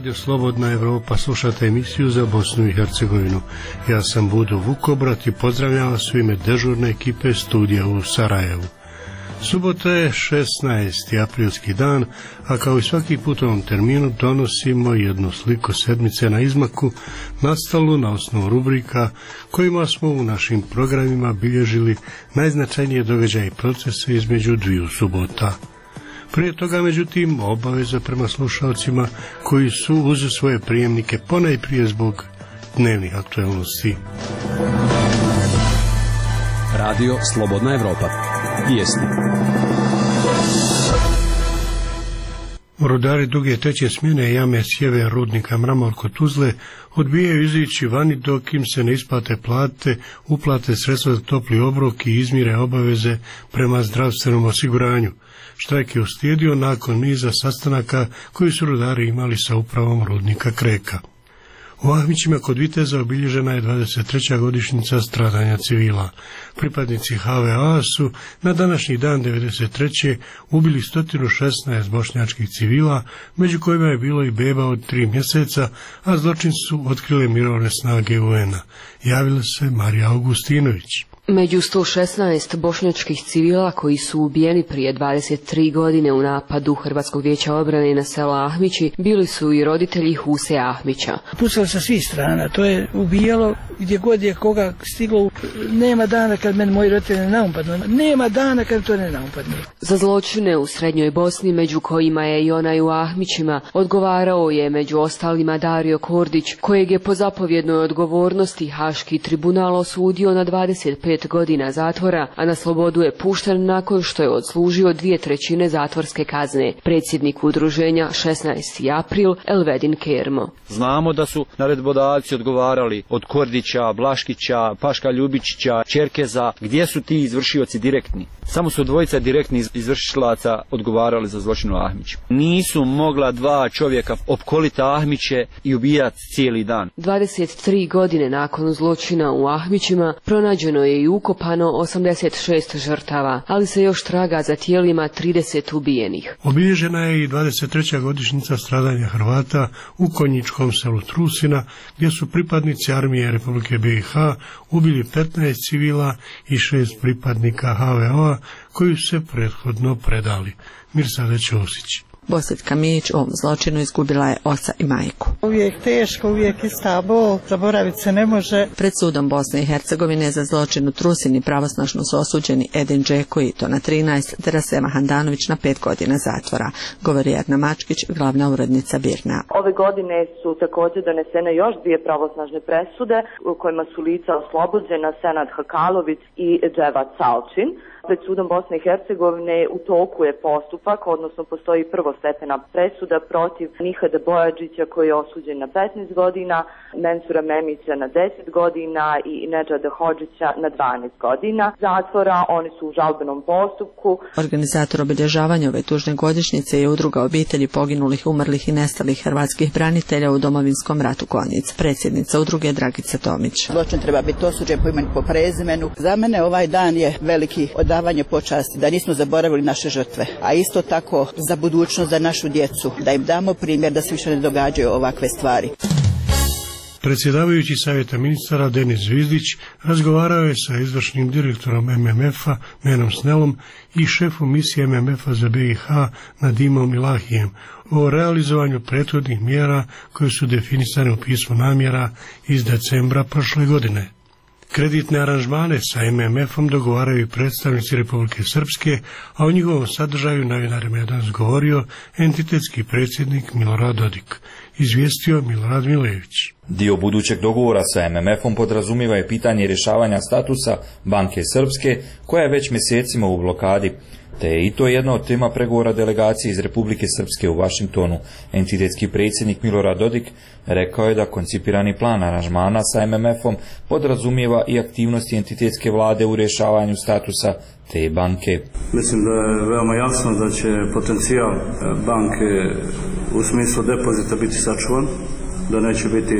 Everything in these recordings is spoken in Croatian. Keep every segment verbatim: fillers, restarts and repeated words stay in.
Radio Slobodna Evropa, slušate emisiju za Bosnu i Hercegovinu. Ja sam Budo Vukobrat i pozdravljam vas u ime dežurne ekipe studija u Sarajevu. Subota je šesnaesti aprilski dan, a kao i svaki put u ovom terminu donosimo jednu sliku sedmice na izmaku, nastalu na osnovu rubrika kojima smo u našim programima bilježili najznačajnije događaje i procese između dviju subota. Prije toga, međutim, obaveza prema slušalcima koji su uz svoje prijemnike ponajprije zbog dnevnih aktualnosti. Radio Slobodna Evropa. Vijesti. Rudari druge treće smjene jame Sjever rudnika Mramor kod Tuzle odbijaju izići vani dok im se ne isplate plate, uplate sredstva za topli obrok i izmire obaveze prema zdravstvenom osiguranju. Štrajk je uslijedio nakon niza sastanaka koji su rudari imali sa upravom rudnika Kreka. U Ahmićima kod Viteza obilježena je dvadeset treća godišnjica stradanja civila. Pripadnici H V A su na današnji dan devedeset treće ubili sto šesnaest bošnjačkih civila, među kojima je bilo i beba od tri mjeseca, a zločin su otkrile mirovne snage U N-a. Javila se Marija Augustinović. Među sto šesnaest bošnjačkih civila koji su ubijeni prije dvadeset tri godine u napadu Hrvatskog vijeća obrane na selo Ahmići bili su i roditelji Huse Ahmića. Pucalo sa svih strana, to je ubijalo gdje god je koga stiglo. Nema dana kad meni moji roditelji ne naupadnu, nema dana kad to ne naupadnu. Za zločine u Srednjoj Bosni, među kojima je i onaj u Ahmićima, odgovarao je među ostalima Dario Kordić, kojeg je po zapovjednoj odgovornosti Haški tribunal osudio na dvadeset pet godina zatvora, a na slobodu je pušten nakon što je odslužio dvije trećine zatvorske kazne. Predsjednik udruženja šesnaesti april Elvedin Kermo. Znamo da su naredbodavci odgovarali od Kordića, Blaškića, Paška Ljubičića, Čerkeza. Gdje su ti izvršioci direktni? Samo su dvojica direktnih izvršilaca odgovarali za zločin u Ahmiću. Nisu mogla dva čovjeka opkoliti Ahmiće i ubijati cijeli dan. dvadeset tri godine nakon zločina u Ahmićima pronađeno je i ukopano osamdeset šest žrtava, ali se još traga za tijelima trideset ubijenih. Obilježena je i dvadeset treća godišnjica stradanja Hrvata u konjičkom selu Trusina, gdje su pripadnici armije Republike B i H ubili petnaest civila i šest pripadnika H V O-a koji su se prethodno predali. Mirsada Ćosić. Bosiljka Mijić u ovom zločinu izgubila je oca i majku. Uvijek teško, uvijek ista bol, zaboraviti se ne može. Pred sudom Bosne i Hercegovine za zločin u Trusini pravosnažno su osuđeni Edin Džeko i to na trinaest, te Rasema Handanović na pet godina zatvora, govori Erna Mačkić, glavna urednica Birna. Ove godine su također donesene još dvije pravosnažne presude u kojima su lica oslobođena Senad Hakalović i Dževat Salčin. Pred sudom Bosne i Hercegovine u toku je postupak, odnosno postoji prvostepena presuda protiv Nihada Bojađića koji je osuđen na petnaest godina, Mensura Memića na deset godina i Nedžada Hodžića na dvanaest godina zatvora. Oni su u žalbenom postupku. Organizator obilježavanja ove tužne godišnjice je udruga obitelji poginulih, umrlih i nestalih hrvatskih branitelja u Domovinskom ratu Konjic. Predsjednica udruge Dragica Tomić. Zločin treba biti osuđen po imenu, po prezimenu. Za mene ovaj dan je veliki odavanje počasti, da nismo zaboravili naše žrtve, a isto tako za budućnost, za našu djecu, da im damo primjer da se više ne događaju ovakve stvari. Predsjedavajući savjeta ministara Denis Zvizdić razgovarao je sa izvršnim direktorom M M F-a Menom Snelom i šefom misije M M F-a za B i H Nadimom Ilahijem o realizovanju prethodnih mjera koje su definisane u pismu namjera iz decembra prošle godine. Kreditne aranžmane sa M M F-om dogovaraju predstavnici Republike Srpske, a o njihovom sadržaju novinarima je danas govorio entitetski predsjednik Milorad Dodik, izvijestio Milorad Milević. Dio budućeg dogovora sa M M F-om podrazumiva je pitanje rješavanja statusa Banke Srpske, koja je već mjesecima u blokadi, te je i to jedna od tema pregovora delegacije iz Republike Srpske u Vašingtonu. Entitetski predsjednik Milorad Dodik rekao je da koncipirani plan aranžmana sa M M F-om podrazumijeva i aktivnosti entitetske vlade u rješavanju statusa te banke. Mislim da je veoma jasno da će potencijal banke u smislu depozita biti sačuvan, da neće biti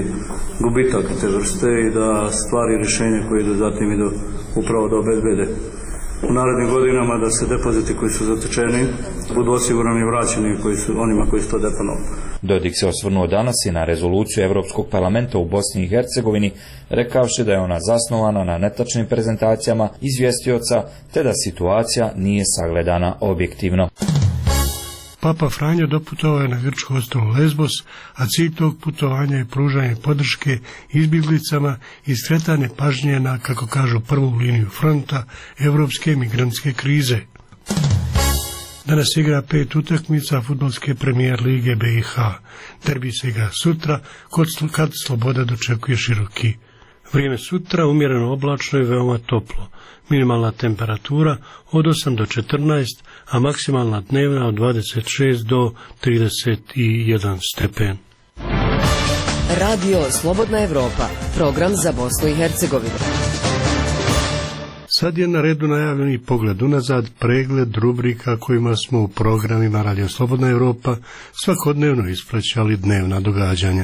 gubitak te vrste i da stvari i rješenja koje idu zatim idu upravo da obezbede u narednim godinama da se depoziti koji su zatečeni budu osigurani i vraćeni koji su, onima koji su to deponovali. Dodik se osvrnuo danas i na rezoluciju Europskog parlamenta u Bosni i Hercegovini, rekavši da je ona zasnovana na netačnim prezentacijama izvjestioca te da situacija nije sagledana objektivno. Papa Franjo doputovao je na grčko ostrvo Lesbos, a cilj tog putovanja je pružanje podrške izbjeglicama i skretanje pažnje na, kako kažu, prvu liniju fronta evropske migrantske krize. Danas igra pet utakmica fudbalske premijer lige B i H. Derbi se igra sutra, kad Sloboda dočekuje Široki. Vrijeme sutra umjereno oblačno i veoma toplo. Minimalna temperatura od osam do četrnaest, a maksimalna dnevna od dvadeset šest do trideset jedan stepen. Radio Slobodna Evropa, program za Bosnu i Hercegovinu. Sad je na redu najavljeni pogled unazad, pregled rubrika kojima smo u programima Radio Slobodna Evropa svakodnevno ispraćali dnevna događanja.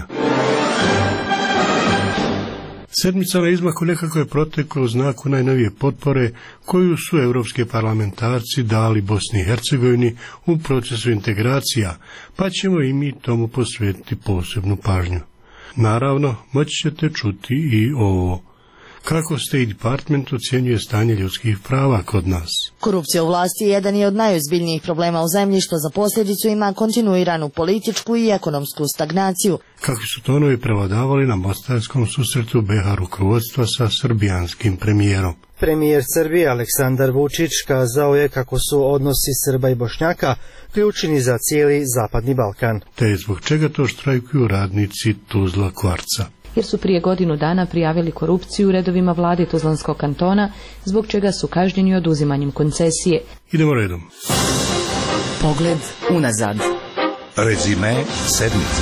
Sedmica na izmaku nekako je protekla u znaku najnovije potpore koju su evropske parlamentarci dali Bosni i Hercegovini u procesu integracija, pa ćemo i mi tomu posvetiti posebnu pažnju. Naravno, moći ćete čuti i ovo. Kako State Department ocjenjuje stanje ljudskih prava kod nas? Korupcija u vlasti jedan je od najozbiljnijih problema u zemlji, što za posljedicu ima kontinuiranu političku i ekonomsku stagnaciju. Kakvi su tonovi prevladavali na mostarskom susretu B iH rukovodstva sa srbijanskim premijerom? Premijer Srbije Aleksandar Vučić kazao je kako su odnosi Srba i Bošnjaka ključni za cijeli Zapadni Balkan. Te zbog čega to štrajkuju radnici Tuzla Kvarca? Jer su prije godinu dana prijavili korupciju u redovima vlade Tuzlanskog kantona, zbog čega su kažnjeni oduzimanjem koncesije. Idemo redom. Pogled unazad. Rezime sedmice.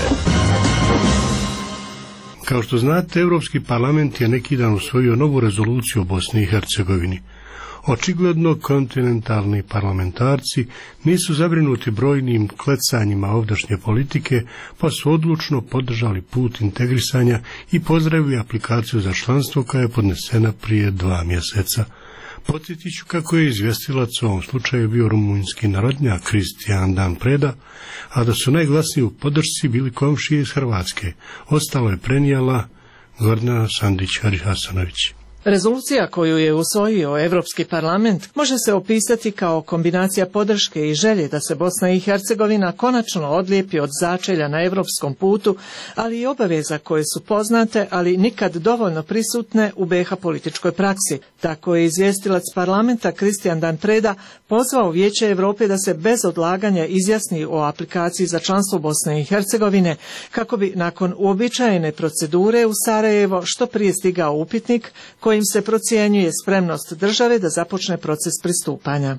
Kao što znate, Europski parlament je neki dan usvojio novu rezoluciju o Bosni i Hercegovini. Očigledno kontinentalni parlamentarci nisu zabrinuti brojnim klecanjima ovdašnje politike, pa su odlučno podržali put integrisanja i pozdravili aplikaciju za članstvo koja je podnesena prije dva mjeseca. Podsjetit ću kako je izvjestilac u ovom slučaju bio rumunjski narodnjak Kristijan Dan Preda, a da su najglasniji u podršci bili komšije iz Hrvatske. Ostalo je prenijela Gordana Sandić-Hasanović. Rezolucija koju je usvojio Europski parlament može se opisati kao kombinacija podrške i želje da se Bosna i Hercegovina konačno odlijepi od začelja na europskom putu, ali i obaveza koje su poznate, ali nikad dovoljno prisutne u B iH političkoj praksi. Tako je izvjestilac parlamenta Kristijan Dan Preda pozvao Vijeće Europe da se bez odlaganja izjasni o aplikaciji za članstvo Bosne i Hercegovine, kako bi nakon uobičajene procedure u Sarajevo što prije stigao upitnik koji kojim se procjenjuje spremnost države da započne proces pristupanja.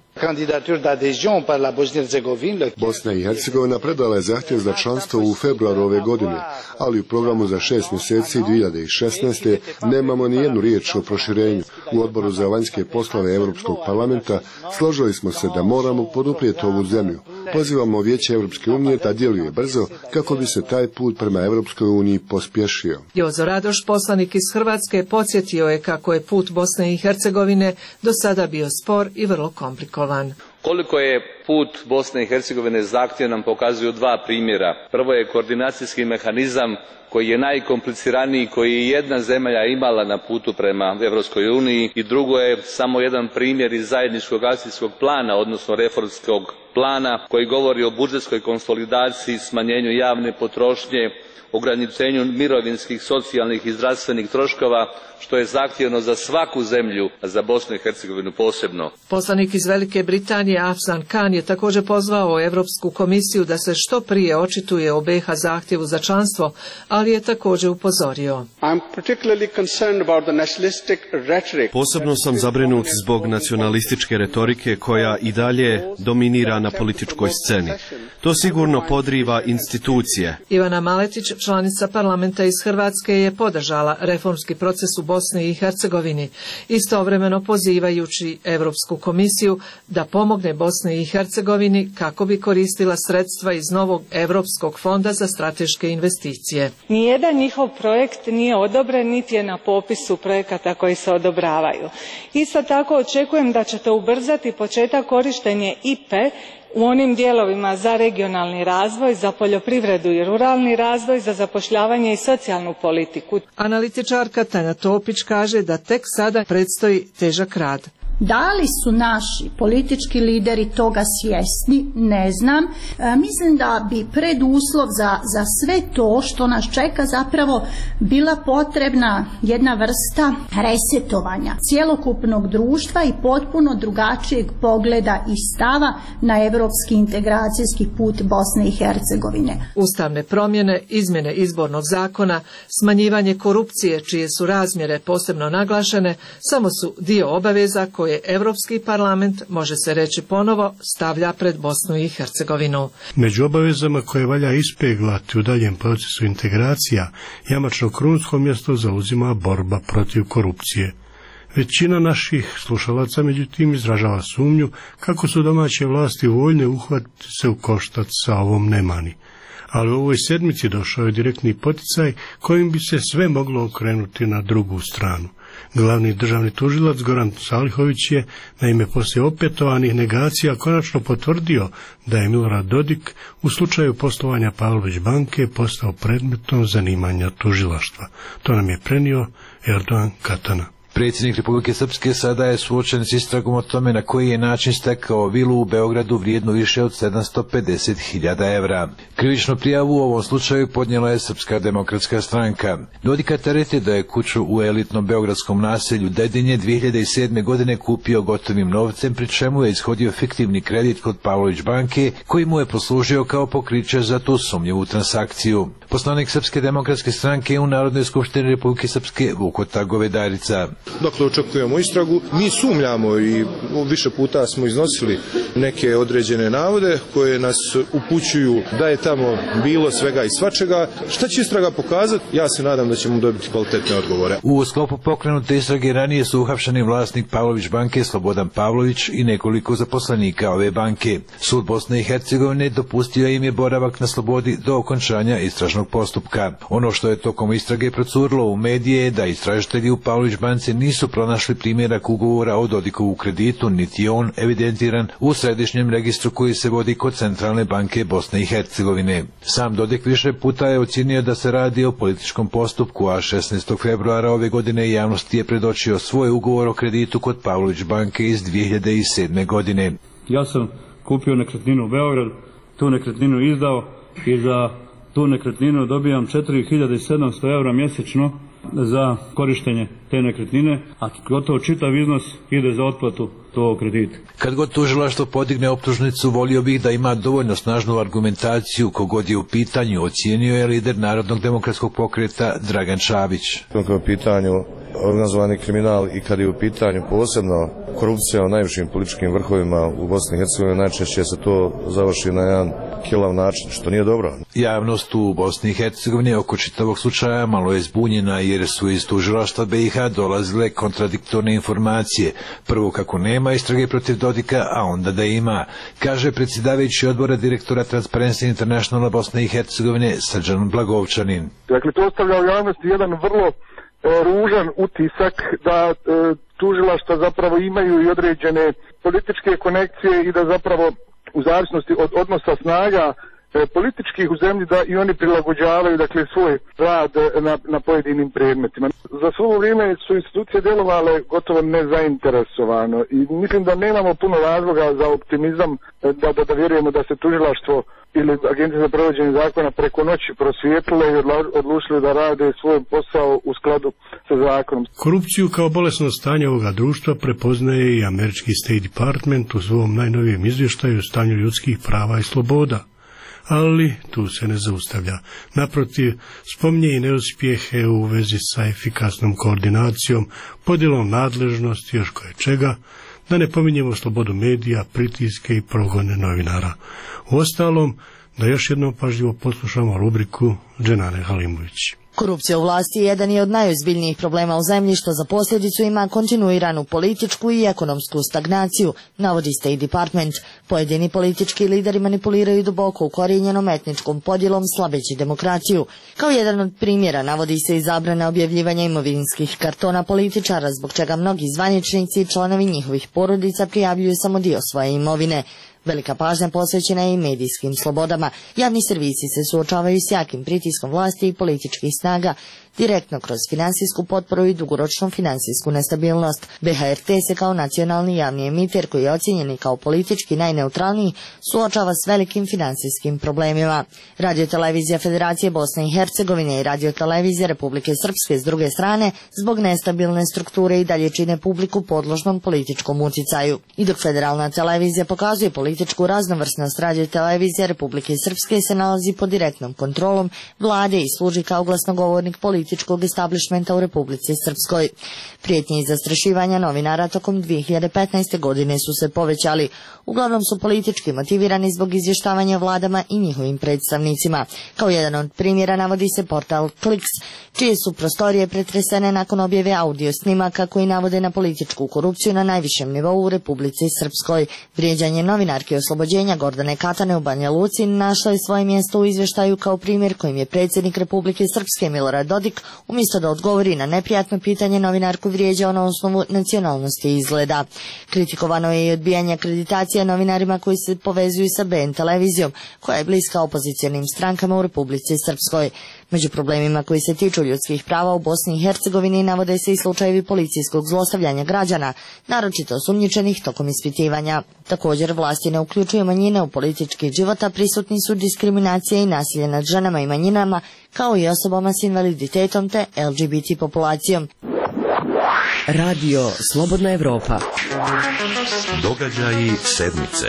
Bosna i Hercegovina predala je zahtjev za članstvo u februaru ove godine, ali u programu za šest mjeseci dvije hiljade šesnaeste. nemamo ni jednu riječ o proširenju. U odboru za vanjske poslove Europskog parlamenta složili smo se da moramo poduprijeti ovu zemlju. Pozivamo Vijeće Europske unije da djeluje brzo kako bi se taj put prema Europskoj uniji pospješio. Jozo Radoš, poslanik iz Hrvatske, podsjetio je kako je put Bosne i Hercegovine do sada bio spor i vrlo komplikovan. Koliko je put Bosne i Hercegovine zahtjevan nam pokazuju dva primjera. Prvo je koordinacijski mehanizam koji je najkompliciraniji, koji je jedna zemlja imala na putu prema Europskoj uniji, i drugo je samo jedan primjer iz zajedničkog akcijskog plana, odnosno reformskog plana, koji govori o budžetskoj konsolidaciji, smanjenju javne potrošnje, ograničenju mirovinskih, socijalnih i zdravstvenih troškova, što je zahtjevno za svaku zemlju, a za Bosnu i Hercegovinu posebno. Poslanik iz Velike Britanije Afzan Khan je također pozvao Europsku komisiju da se što prije očituje o B iH zahtjevu za članstvo, ali je također upozorio. Posebno sam zabrinut zbog nacionalističke retorike koja i dalje dominira na političkoj sceni. To sigurno podriva institucije. Ivana Maletić, članica parlamenta iz Hrvatske, je podržala reformski proces u Bosni i Hercegovini, istovremeno pozivajući Europsku komisiju da pomogne Bosni i Hercegovini Hercegovini kako bi koristila sredstva iz novog Europskog fonda za strateške investicije. Nijedan njihov projekt nije odobren, niti je na popisu projekata koji se odobravaju. Isto tako očekujem da ćete ubrzati početak korištenja I P E u onim dijelovima za regionalni razvoj, za poljoprivredu i ruralni razvoj, za zapošljavanje i socijalnu politiku. Analitičarka Tanja Topić kaže da tek sada predstoji težak rad. Da li su naši politički lideri toga svjesni, ne znam. E, mislim da bi preduslov za, za sve to što nas čeka zapravo bila potrebna jedna vrsta resetovanja cjelokupnog društva i potpuno drugačijeg pogleda i stava na europski integracijski put Bosne i Hercegovine. Ustavne promjene, izmjene izbornog zakona, smanjivanje korupcije čije su razmjere posebno naglašene, samo su dio obaveza koje koje Europski parlament, može se reći ponovo, stavlja pred Bosnu i Hercegovinu. Među obavezama koje valja ispeglati u daljem procesu integracija, jamačno krunsko mjesto zauzima borba protiv korupcije. Većina naših slušalaca međutim izražava sumnju kako su domaće vlasti voljne uhvatiti se u koštac sa ovom nemani. Ali u ovoj sedmici došao je direktni poticaj kojim bi se sve moglo okrenuti na drugu stranu. Glavni državni tužilac Goran Salihović je, naime, poslije opetovanih negacija konačno potvrdio da je Milorad Dodik u slučaju poslovanja Pavlović banke postao predmetom zanimanja tužilaštva. To nam je prenio Erdogan Katana. Predsjednik Republike Srpske sada je suočen s istragom o tome na koji je način stekao vilu u Beogradu vrijednu više od sedamsto pedeset hiljada evra. Krivičnu prijavu u ovom slučaju podnijela je Srpska demokratska stranka. Dodika tereti da je kuću u elitnom beogradskom naselju Dedinje dvije hiljade sedme. godine kupio gotovim novcem, pri čemu je ishodio fiktivni kredit kod Pavlović banke, koji mu je poslužio kao pokriće za tu sumnjivu transakciju. Poslanik Srpske demokratske stranke u Narodnoj skupštini Republike Srpske Vukota Govedarica. Dakle, očekujemo istragu. Mi sumnjamo i više puta smo iznosili neke određene navode koje nas upućuju da je tamo bilo svega i svačega. Šta će istraga pokazati? Ja se nadam da ćemo dobiti kvalitetne odgovore. U sklopu pokrenute istrage ranije su uhapšeni vlasnik Pavlović banke Slobodan Pavlović i nekoliko zaposlenika ove banke. Sud Bosne i Hercegovine dopustio im je boravak na slobodi do okončanja istražnog postupka. Ono što je tokom istrage procurilo u medije je da istražitelji u Pavlović banci nisu pronašli primjerak ugovora o Dodikovu kreditu, niti je on evidentiran u središnjem registru koji se vodi kod Centralne banke Bosne i Hercegovine. Sam Dodik više puta je ocjenio da se radi o političkom postupku, a šesnaestog februara ove godine javnosti je predočio svoj ugovor o kreditu kod Pavlović banke iz dvije hiljade sedme. godine. Ja sam kupio nekretninu u Beogradu, tu nekretninu izdao i za tu nekretninu dobijam četiri hiljade sedamsto eura mjesečno za korištenje te nekretnine, a gotovo čitav iznos ide za otplatu tog kredita. Kad god tužilaštvo podigne optužnicu, volio bih da ima dovoljno snažnu argumentaciju kogod je u pitanju, ocijenio je lider Narodnog demokratskog pokreta Dragan Čabić. Kad je u pitanju organizovani kriminal i kad je u pitanju posebno korupcija u najvišim političkim vrhovima u Bosni i Hercegovini, najčešće se to završi na jedan kilav način, što nije dobro. Javnost u Bosni i Hercegovini oko čitavog slučaja malo je zbunjena jer su iz tužilaštva B i H dolazile kontradiktorne informacije. Prvo kako nema istrage protiv Dodika, a onda da ima, kaže predsjedavajući odbora direktora Transparency Internationala Bosne i Hercegovine Srđan Blagovčanin. Dakle, to ostavlja u javnosti jedan vrlo ružan utisak da e, tužilaštva zapravo imaju i određene političke konekcije i da zapravo u zavisnosti od odnosa snaga e, političkih u zemlji da i oni prilagođavaju dakle svoj rad na, na pojedinim predmetima. Za svo vrijeme su institucije djelovale gotovo nezainteresovano i mislim da nemamo puno razloga za optimizam da, da, da vjerujemo da se tužilaštvo ili agencije za provođenje zakona preko noći prosvijetlile i odlučili da rade svoj posao u skladu sa zakonom. Korupciju kao bolesno stanje ovoga društva prepoznaje i američki State Department u svom najnovijem izvještaju o stanju ljudskih prava i sloboda. Ali tu se ne zaustavlja. Naprotiv, spominje i neuspjehe u vezi sa efikasnom koordinacijom, podjelom nadležnosti, još koje čega, da ne pominjemo slobodu medija, pritiske i progone novinara. Uostalom, da još jednom pažljivo poslušamo rubriku Dženane Halimović. Korupcija u vlasti jedan je od najozbiljnijih problema u zemlji što za posljedicu ima kontinuiranu političku i ekonomsku stagnaciju, navodi State Department. Pojedini politički lideri manipuliraju duboko ukorijenjenom etničkom podjelom slabeći demokraciju. Kao jedan od primjera navodi se i zabrana objavljivanja imovinskih kartona političara, zbog čega mnogi zvaničnici i članovi njihovih porodica prijavljuju samo dio svoje imovine. Velika pažnja posvećena je i medijskim slobodama. Javni servisi se suočavaju s jakim pritiskom vlasti i političkih snaga, direktno kroz finansijsku potporu i dugoročnu finansijsku nestabilnost. B H R T se kao nacionalni javni emiter, koji je ocjenjen kao politički najneutralniji, suočava s velikim finansijskim problemima. Radiotelevizija Federacije Bosne i Hercegovine i Radiotelevizija Republike Srpske s druge strane, zbog nestabilne strukture i dalje čine publiku podložnom političkom uticaju. I dok federalna televizija pokazuje političku raznovrsnost, Radiotelevizija Republike Srpske se nalazi pod direktnom kontrolom vlade i služi kao glasnogovornik političkog političkog establishmenta u Republici Srpskoj. Prijetnje i zastrašivanja novinara tokom dvije hiljade petnaeste. godine su se povećali. Uglavnom su politički motivirani zbog izvještavanja vladama i njihovim predstavnicima. Kao jedan od primjera navodi se portal Kliks, čije su prostorije pretresene nakon objave audio snimaka koji navode na političku korupciju na najvišem nivou u Republici Srpskoj. Vrijeđanje novinarke oslobođenja Gordane Katane u Banja Luci našlo je svoje mjesto u izvještaju kao primjer kojim je predsjednik Republike Srpske Milorad Dodik umjesto da odgovori na neprijatno pitanje novinarku vrijeđao na osnovu nacionalnosti i izgleda. Kritikovano je i odbijanje akreditacija novinarima koji se povezuju sa B N televizijom, koja je bliska opozicionim strankama u Republici Srpskoj. Među problemima koji se tiču ljudskih prava u Bosni i Hercegovini navode se i slučajevi policijskog zlostavljanja građana, naročito osumnjičenih tokom ispitivanja. Također, vlasti ne uključuju manjine u politički život, a prisutni su diskriminacije i nasilje nad ženama i manjinama, kao i osobama s invaliditetom te L G B T populacijom. Radio Slobodna Evropa. Događaji sedmice.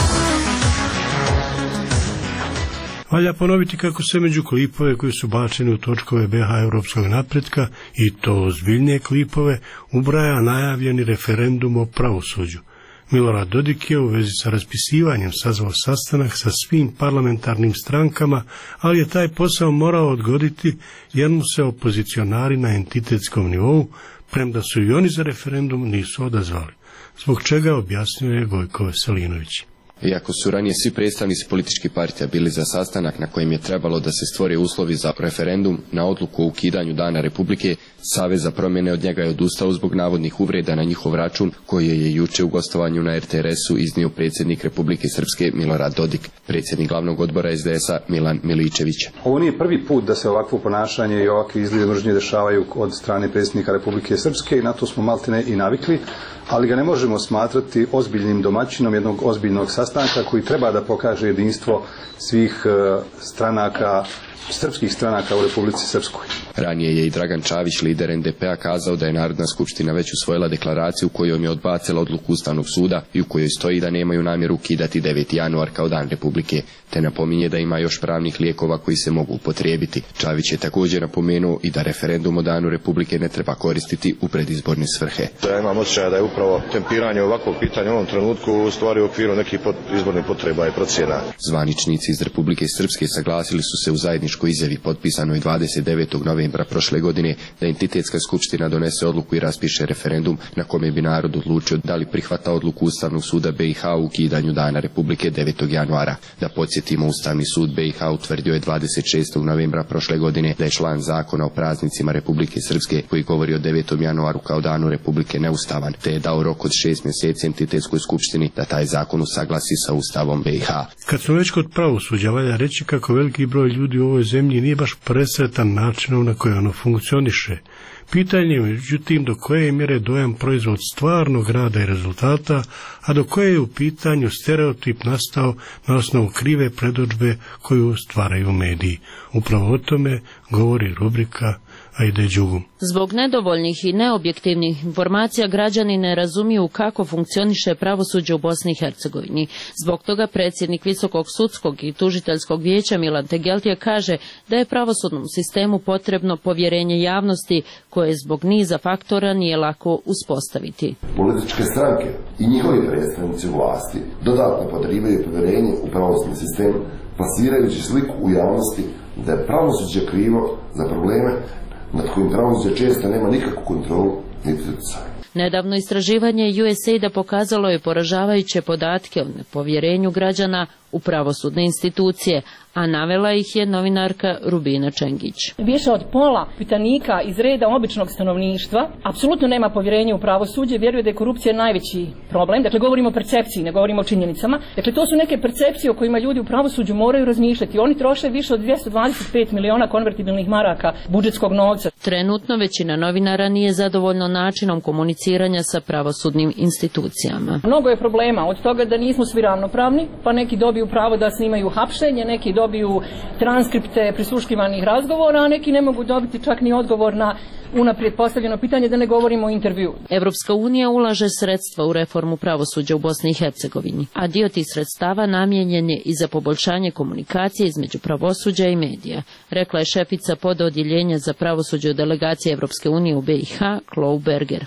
Valja ponoviti kako se među klipove koji su bačeni u točkove B H europskog napretka, i to ozbiljnije klipove, ubraja najavljeni referendum o pravosuđu. Milorad Dodik je u vezi sa raspisivanjem sazvao sastanak sa svim parlamentarnim strankama, ali je taj posao morao odgoditi jer mu se opozicionari na entitetskom nivou, premda su i oni za referendum, nisu odazvali. Zbog čega objasnio je Gojko Veselinović. Iako su ranije svi predstavnici političkih partija bili za sastanak na kojem je trebalo da se stvore uslovi za referendum na odluku o ukidanju Dana Republike, Savez za promjene od njega je odustao zbog navodnih uvreda na njihov račun koje je juče u gostovanju na R T R S-u iznio predsjednik Republike Srpske Milorad Dodik, predsjednik glavnog odbora S D S-a Milan Miličević. Ovo nije prvi put da se ovakvo ponašanje i ovakvi izlivi mržnje dešavaju od strane predsjednika Republike Srpske i na to smo maltene i navikli, ali ga ne možemo smatrati ozbiljnim domaćinom jednog ozbiljnog sastanka koji treba da pokaže jedinstvo svih uh, stranaka, srpskih stranaka u Republici Srpskoj. Ranije je i Dragan Čavić, lider N D P-a, kazao da je Narodna skupština već usvojila deklaraciju kojom je odbacila odluku Ustavnog suda i u kojoj stoji da nemaju namjeru ukidati deveti januar kao Dan Republike, te napominje da ima još pravnih lijekova koji se mogu upotrijebiti. Čavić je također napomenuo i da referendum o Danu Republike ne treba koristiti u predizborne svrhe. Ja imam osjećaj da je upravo tempiranje ovakvog pitanja u ovom trenutku u stvari u okviru nekih pot, izbornih potreba i procjena. Zvaničnici iz Republike Srpske saglasili su se u zajedničkoj izjavi potpisanoj dvadeset devetog novembra prošle godine da entitetska skupština donese odluku i raspiše referendum na kome bi narod odlučio da li prihvata odluku Ustavnog suda B i H u ukidanju Dana Republike devetog januara. Da podsjetimo, Ustavni sud B i H utvrdio je dvadeset šestog novembra prošle godine da je član zakona o praznicima Republike Srpske koji govori o devetom januaru kao Danu Republike neustavan, te je dao rok od šest mjeseci entitetskoj skupštini da taj zakon usaglasi sa Ustavom B i H. Kad smo već kod pravosuđa, valja reći kako veliki broj ljudi u ovoj zemlji nije baš presretan načinom na koji ono funkcioniše. Pitanje je međutim do koje mjere dojam proizvod stvarnog rada i rezultata, a do koje je u pitanju stereotip nastao na osnovu krive predodžbe koju stvaraju mediji. Upravo o tome govori rubrika Ajde Đugum. Zbog nedovoljnih i neobjektivnih informacija građani ne razumiju kako funkcioniše pravosuđe u Bosni i Hercegovini. Zbog toga predsjednik Visokog sudskog i tužiteljskog vijeća Milan Tegeltije kaže da je pravosudnom sistemu potrebno povjerenje javnosti koje zbog niza faktora nije lako uspostaviti. Političke stranke i njihovi predstavnici vlasti dodatno podrivaju povjerenje u pravosudni sistem, plasirajući sliku u javnosti da je pravosuđe krivo za probleme nad kojim pravosuđe često nema nikakvu kontrolu niti utjecaj. Nedavno istraživanje U S A I D-a pokazalo je poražavajuće podatke o nepovjerenju građana u pravosudne institucije, a navela ih je novinarka Rubina Čengić. Više od pola pitanika iz reda običnog stanovništva apsolutno nema povjerenja u pravosuđe, vjeruje da je korupcija najveći problem. Dakle, govorimo o percepciji, ne govorimo o činjenicama. Dakle, to su neke percepcije o kojima ljudi u pravosuđu moraju razmišljati. Oni troše više od dvjesto dvadeset pet miliona konvertibilnih maraka budžetskog novca. Trenutno većina novinara nije zadovoljno načinom komuniciranja sa pravosudnim institucijama. Mnogo je problema, od toga da nismo svi ravnopravni, pa neki dobiju pravo da snimaju hapšenje, neki dobiju transkripte prisluškivanih razgovora, a neki ne mogu dobiti čak ni odgovor na unaprijed postavljeno pitanje, da ne govorimo o intervju. Evropska unija ulaže sredstva u reformu pravosuđa u Bosni i Hercegovini, a dio tih sredstava namijenjen je i za poboljšanje komunikacije između pravosuđa i medija, rekla je šefica pododjeljenja za pravosuđe u delegaciji Evropske unije u B i H, Chloe Berger.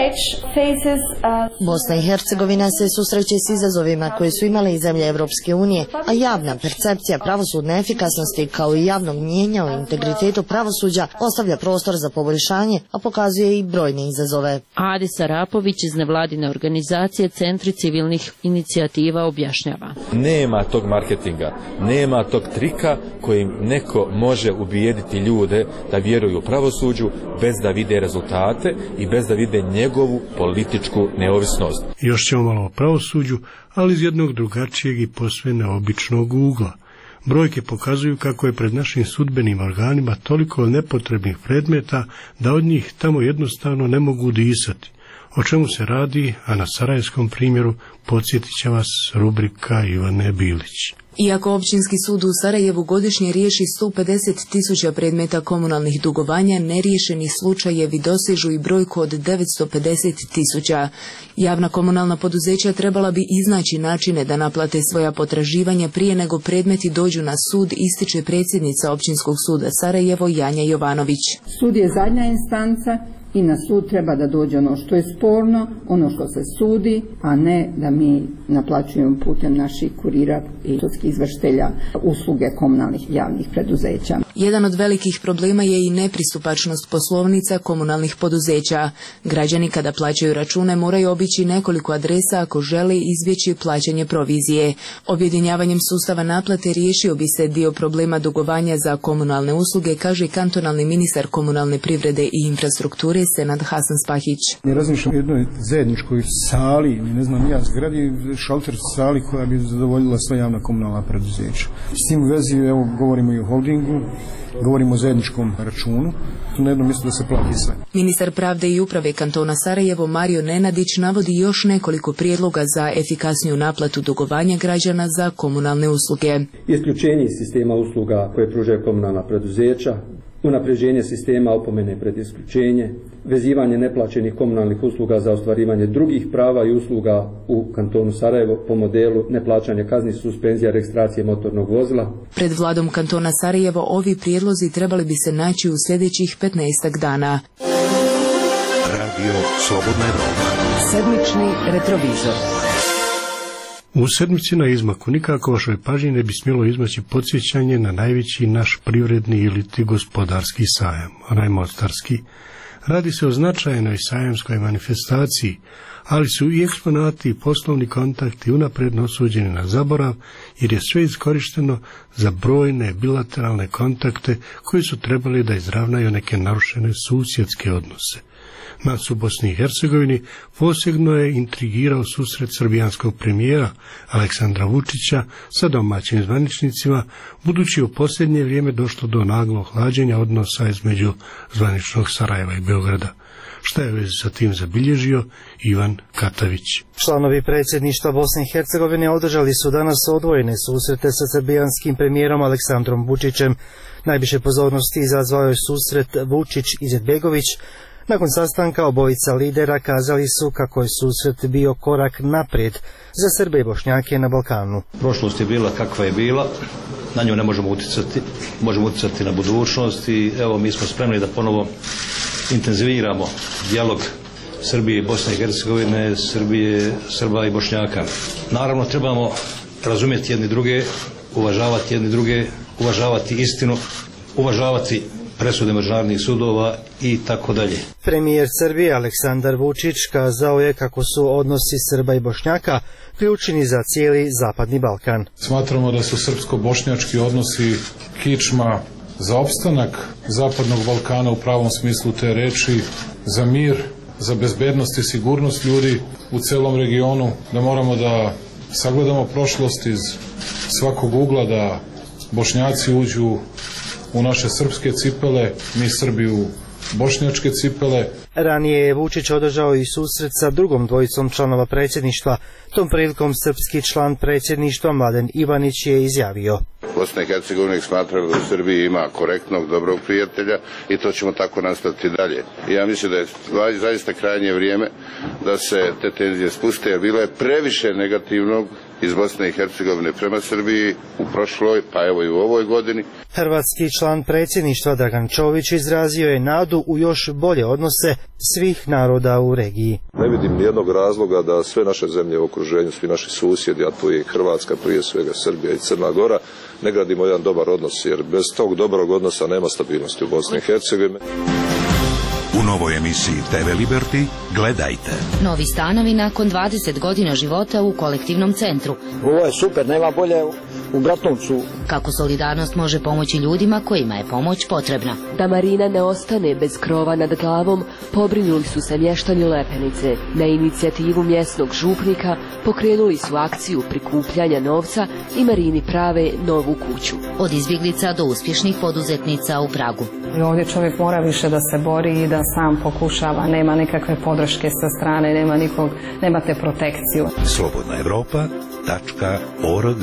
Bosna i Hercegovina se susreće s izazovima koje su imale i zemlje Evropske unije, a javna percepcija pravosudne efikasnosti kao i javnog mnijenja o integritetu pravosuđa ostavlja prostor za poboljšanje, a pokazuje i brojne izazove. Adis Arapović iz nevladine organizacije Centri civilnih inicijativa objašnjava. Nema tog marketinga, nema tog trika kojim neko može ubijediti ljude da vjeruju u pravosuđu bez da vide rezultate i bez da vide njegovu političku neovisnost. Još ćemo malo o pravosuđu, ali iz jednog drugačijeg i posve neobičnog ugla. Brojke pokazuju kako je pred našim sudbenim organima toliko nepotrebnih predmeta da od njih tamo jednostavno ne mogu disati. O čemu se radi, a na sarajevskom primjeru podsjetit će vas rubrika Ivane Bilić. Iako Općinski sud u Sarajevu godišnje riješi sto pedeset tisuća predmeta komunalnih dugovanja, neriješeni slučajevi dosežu i brojku od devetsto pedeset tisuća. Javna komunalna poduzeća trebala bi iznaći načine da naplate svoja potraživanja prije nego predmeti dođu na sud, ističe predsjednica Općinskog suda Sarajevo Janja Jovanović. Sud je zadnja instanca i na sud treba da dođe ono što je sporno, ono što se sudi, a ne da mi naplaćujemo putem naših kurira i sudskih izvršitelja usluge komunalnih javnih preduzeća. Jedan od velikih problema je i nepristupačnost poslovnica komunalnih poduzeća. Građani kada plaćaju račune moraju obići nekoliko adresa ako žele izbjeći plaćanje provizije. Objedinjavanjem sustava naplate riješio bi se dio problema dugovanja za komunalne usluge, kaže kantonalni ministar komunalne privrede i infrastrukture Senad Hasan Spahić. Ne razmišljam o jednoj zajedničkoj sali, ne znam ja, zgradi, šalter sali koja bi zadovoljila sva javna komunalna preduzeća. S tim u vezi, evo, govorimo i o holdingu, govorimo o zajedničkom računu, tu na jednom mjestu da se plati sve. Ministar pravde i uprave kantona Sarajevo Mario Nenadić navodi još nekoliko prijedloga za efikasniju naplatu dugovanja građana za komunalne usluge. Isključenje iz sistema usluga koje pružaju komunalna preduzeća, unapređenje sistema opomene pred isključenje, vezivanje neplaćenih komunalnih usluga za ostvarivanje drugih prava i usluga u kantonu Sarajevo po modelu neplaćanja kazni, suspenzija registracije motornog vozila. Pred vladom kantona Sarajevo ovi prijedlozi trebali bi se naći u sljedećih petnaestak dana. Radio Slobodna Evropa. Sedmični retrovizor. U sedmici na izmaku nikako vašoj pažnji ne bi smjelo izmaći podsjećanje na najveći naš privredni ili ti gospodarski sajam, onaj mostarski. Radi se o značajnoj sajamskoj manifestaciji, ali su i eksponati i poslovni kontakti unapredno osuđeni na zaborav, jer je sve iskorišteno za brojne bilateralne kontakte koji su trebali da izravnaju neke narušene susjedske odnose. Nas u Bosni i Hercegovini posebno je intrigirao susret srbijanskog premijera Aleksandra Vučića sa domaćim zvaničnicima, budući u posljednje vrijeme došlo do naglog hlađenja odnosa između zvaničnog Sarajeva i Beograda. Šta je vezi sa tim zabilježio Ivan Katavić? Članovi predsjedništva Bosne i Hercegovine održali su danas odvojene susrete sa srbijanskim premijerom Aleksandrom Vučićem. Najviše pozornosti izazvao je susret Vučić-Izetbegović. Nakon sastanka obojica lidera kazali su kako je susret bio korak naprijed za Srbe i Bošnjake na Balkanu. Prošlost je bila kakva je bila, na nju ne možemo utjecati, možemo utjecati na budućnost i evo mi smo spremni da ponovo intenziviramo dijalog Srbije i Bosne i Hercegovine, Srbije, Srba i Bošnjaka. Naravno trebamo razumjeti jedni druge, uvažavati jedni druge, uvažavati istinu, uvažavati presude međunarodnih sudova i tako dalje. Premijer Srbije Aleksandar Vučić kazao je kako su odnosi Srba i Bošnjaka ključni za cijeli Zapadni Balkan. Smatramo da su srpsko-bošnjački odnosi kičma za opstanak Zapadnog Balkana u pravom smislu te reči, za mir, za bezbednost i sigurnost ljudi u celom regionu, da moramo da sagledamo prošlost iz svakog ugla, da Bošnjaci uđu u naše srpske cipele, mi Srbi u bošnjačke cipele. Ranije je Vučić održao i susret sa drugom dvojicom članova predsjedništva. Tom prilikom srpski član predsjedništva Mladen Ivanić je izjavio: Bosna i Hercegovina smatrala da u Srbiji ima korektnog, dobrog prijatelja i to ćemo tako nastaviti dalje. I ja mislim da je zaista krajnje vrijeme da se te tenzije spuste, jer bilo je previše negativnog iz Bosne i Hercegovine prema Srbiji u prošloj, pa evo i u ovoj godini. Hrvatski član predsjedništva Dragan Čović izrazio je nadu u još bolje odnose svih naroda u regiji. Ne vidim nijednog razloga da sve naše zemlje u okruženju, svi naši susjedi, a tu je Hrvatska, prije svega Srbija i Crna Gora, ne gradimo jedan dobar odnos, jer bez tog dobrog odnosa nema stabilnosti u Bosni i Hercegovini. U novoj emisiji te ve Liberty gledajte. Novi stanovi nakon dvadeset godina života u kolektivnom centru. Ovo je super, nema bolje u Bratuncu. Kako solidarnost može pomoći ljudima kojima je pomoć potrebna. Da Marina ne ostane bez krova nad glavom, pobrinuli su se mještani Lepenice. Na inicijativu mjesnog župnika pokrenuli su akciju prikupljanja novca i Marini prave novu kuću. Od izbjeglica do uspješnih poduzetnica u Pragu. I ovdje čovjek mora više da se bori i da sam pokušava, nema nikakve podrške sa strane, nema nikog, nemate protekciju. slobodna evropa tačka org.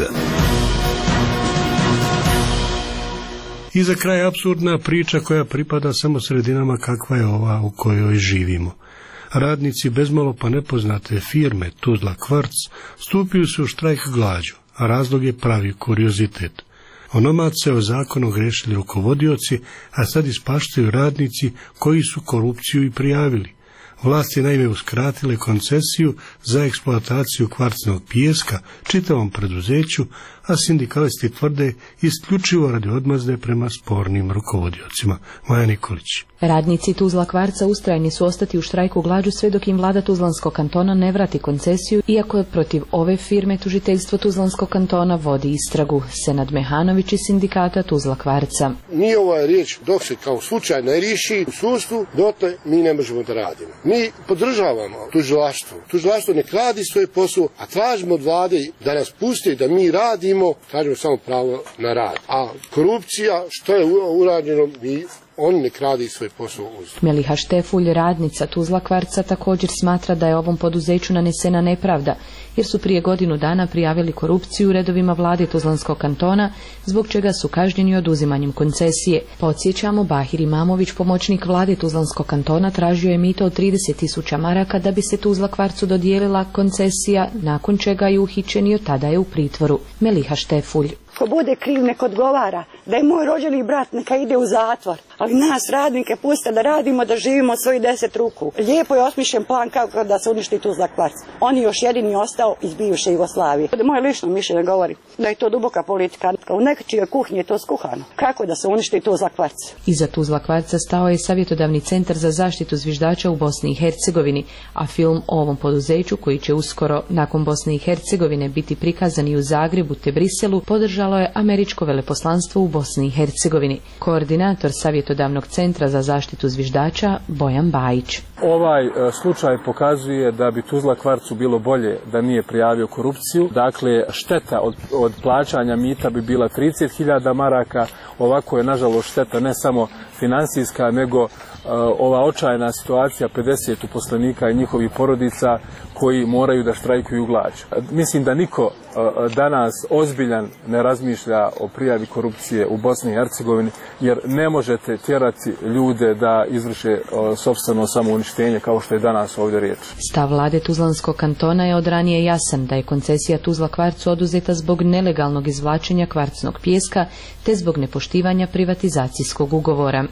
I za kraj apsurdna priča koja pripada samo sredinama kakva je ova u kojoj živimo. Radnici bezmalo pa nepoznate firme Tuzla Kvarc stupili su u štrajk glađu, a razlog je pravi kuriozitet. Onomad se o zakonu grešili rukovodioci, a sad ispaštaju radnici koji su korupciju i prijavili. Vlasti naime uskratile koncesiju za eksploataciju kvarcnog pijeska čitavom preduzeću, a sindikalisti tvrde isključivo radi odmazde prema spornim rukovodiocima. Maja Nikolić. Radnici Tuzla Kvarca ustrajni su ostati u štrajku glađu sve dok im vlada Tuzlanskog kantona ne vrati koncesiju, iako je protiv ove firme tužiteljstvo Tuzlanskog kantona vodi istragu. Senad Mehanović iz sindikata Tuzla Kvarca. Nije ova riječ dok se kao slučaj ne riješi u sudstvu, dotle mi ne možemo da radimo. Mi podržavamo tužilaštvo. Tužilaštvo nek radi svoj posao, a tražimo od vlade da nas pusti da mi radimo, tražimo samo pravo na rad. A korupcija, što je urađeno, mi on nek radi svoj posao uz. Meliha Štefulj, radnica Tuzla Kvarca, također smatra da je ovom poduzeću nanesena nepravda, jer su prije godinu dana prijavili korupciju u redovima vlade Tuzlanskog kantona, zbog čega su kažnjeni oduzimanjem koncesije. Podsjećamo, Bahir Imamović, pomoćnik vlade Tuzlanskog kantona, tražio je mito od trideset tisuća maraka da bi se Tuzla Kvarcu dodijelila koncesija, nakon čega je uhićen i od tada je u pritvoru. Meliha Štefulj. Ko bude kriv nek odgovara, da je moj rođeni brat neka ide u zatvor, ali nas radnike puste da radimo, da živimo od svojih deset ruku. Lijepo je osmišljen plan kako da se uništi Tuzla Kvarc. On je još jedini ostao iz bivše Jugoslavije. Moje lično mišljenje govori da je to duboka politika. U nečijoj kuhinji je to skuhano. Kako da se uništi Tuzla Kvarc? Iza Tuzla Kvarca stao je savjetodavni centar za zaštitu zviždača u Bosni i Hercegovini, a film o ovom poduzeću, koji će uskoro nakon Bosne i Hercegovine biti prikazan i u Zagrebu te Briselu, podržalo je američko veleposlanstvo u Bosni i Hercegovini. Koordinator savjetodavnog centra za zaštitu zviždača Bojan Bajić. Ovaj e, slučaj pokazuje da bi Tuzla Kvarcu bilo bolje da nije prijavio korupciju. Dakle, šteta od, od plaćanja mita bi bila trideset hiljada maraka. Ovako je nažalost šteta ne samo finansijska, nego e, ova očajna situacija pedeset uposlenika i njihovih porodica koji moraju da štrajkuju glađu. Mislim da niko e, danas ozbiljan ne razmišlja o prijavi korupcije u Bosni i Hercegovini, jer ne možete tjerati ljude da izvrše e, sopstveno samouništenje kao što je danas ovdje riječ. Stav vlade Tuzlanskog kantona je od ranije jasan, da je koncesija Tuzla Kvarcu oduzeta zbog nelegalnog izvlačenja kvarcnog pijeska te zbog nepoštivanja privatizacijskog ugovora.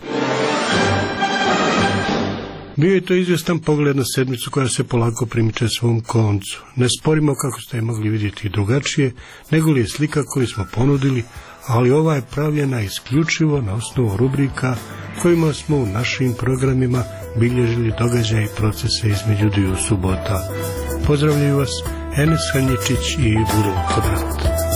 Bio je to izvjestan pogled na sedmicu koja se polako primiče svom koncu. Ne sporimo, kako ste mogli vidjeti, drugačije, nego li je slika koju smo ponudili, ali ova je pravljena isključivo na osnovu rubrika kojima smo u našim programima bilježili događaje i procese između dviju subota. Pozdravljaju vas Enes Hanjičić i Buro Kodrat.